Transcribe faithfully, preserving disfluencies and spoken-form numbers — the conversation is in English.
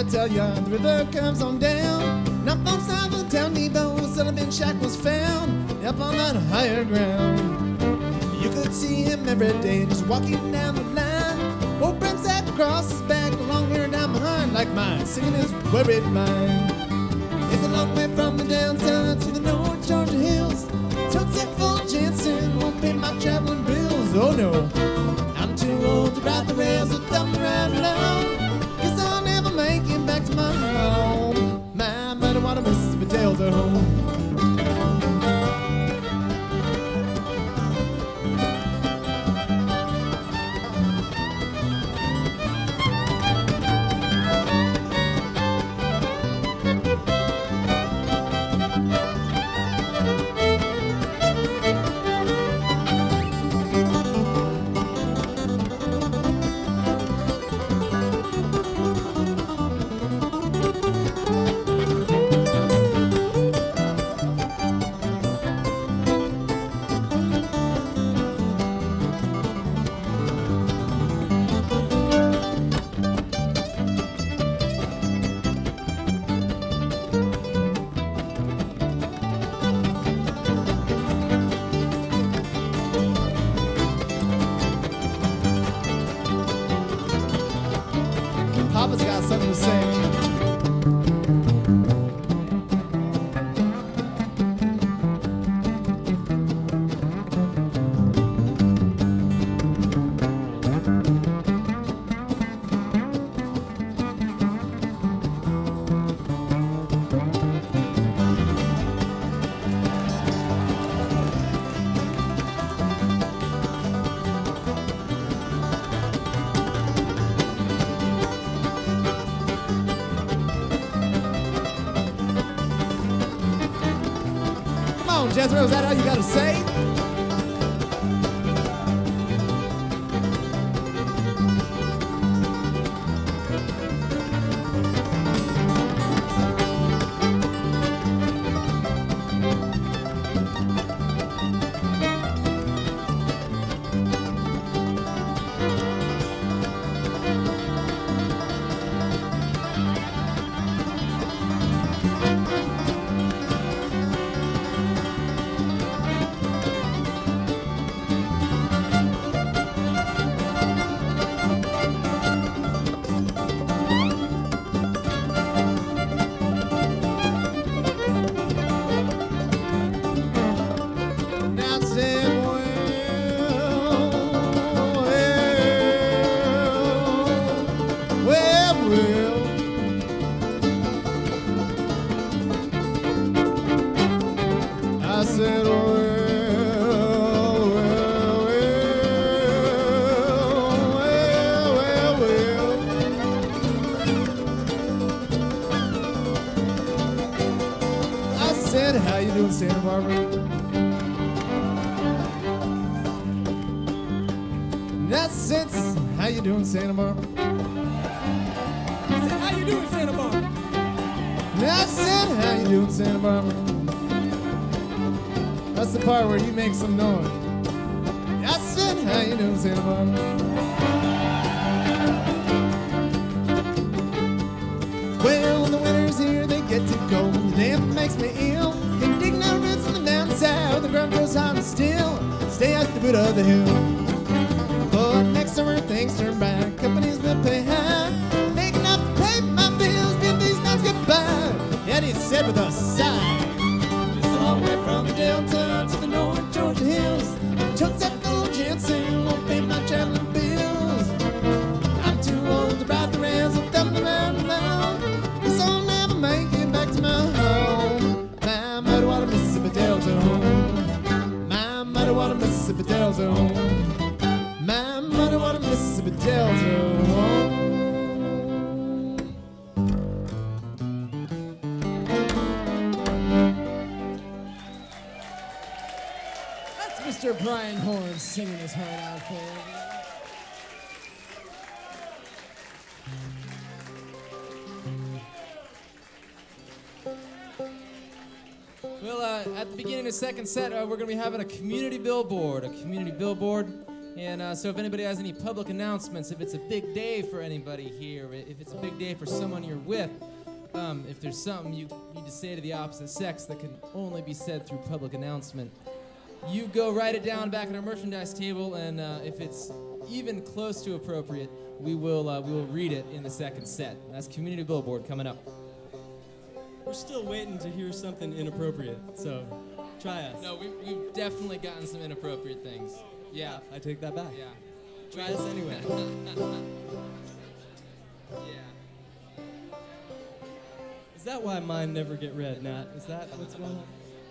to tell ya, the river comes on down. Not far south of town, Nebo, Sullivan Shack was found up on that higher ground. You could see him every day just walking down the line. Old Brent sat across his back, a long hair down behind like mine, singing his worried mind. It's a long way from the downtown to the North Georgia hills. Truck set full of Jensen won't pay my traveling bills. Oh no, I'm too old to ride the rails with them right alone. Guess I'll never make it back to my home. My muddy water Mississippi Delta home. Papa's got something to say. Jethro, is that all you got to say? How you doing, Santa Barbara? That's it. How you doing, Santa Barbara? I said, how you doing, Santa Barbara? That's it. How you doing, Santa Barbara? That's the part where you make some noise. That's it. How you doing, Santa Barbara? Well, when the winter's here, they get to go. The damp makes me ill. Can dig no roots in the down south. The ground feels hot and still. Stay at the foot of the hill. But next summer things turn back. Companies will pay high. Make enough to pay my bills. Bid these nights get by. Yet he said with a sigh. It's a long way from the delta to the North Georgia hills. Chunks that full Jensen won't pay my traveling bills. I'm too old to ride the rails with them around alone. Guess I'll never make it back to my home. My muddy water Mississippi Delta home. My muddy water Mississippi Delta home. My muddy water Mississippi Delta home. That's Mister Brian Horn singing his heart out for you. Well, uh, at the beginning of the second set, uh, we're going to be having a community billboard. A community billboard And uh, so if anybody has any public announcements, if it's a big day for anybody here, if it's a big day for someone you're with, um, if there's something you need to say to the opposite sex that can only be said through public announcement, you go write it down back at our merchandise table, and uh, if it's even close to appropriate, we will uh, we will read it in the second set. That's Community Billboard coming up. We're still waiting to hear something inappropriate, so try us. No, we, we've definitely gotten some inappropriate things. Yeah. I take that back. Yeah. Try us anyway. Yeah. Is that why mine never get read, Nat? Is that what's going on?